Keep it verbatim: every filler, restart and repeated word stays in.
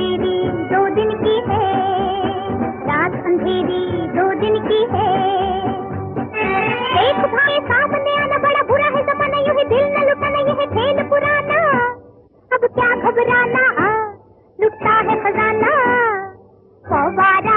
अंधेरी दो दिन की है, रात अंधेरी दो दिन की है। एक भाई सामने आना बड़ा बुरा है जमाना, यूं ही दिल न लुटाना ये है खेल पुराना। अब क्या घबराना, लुटता है खजाना। फौवारा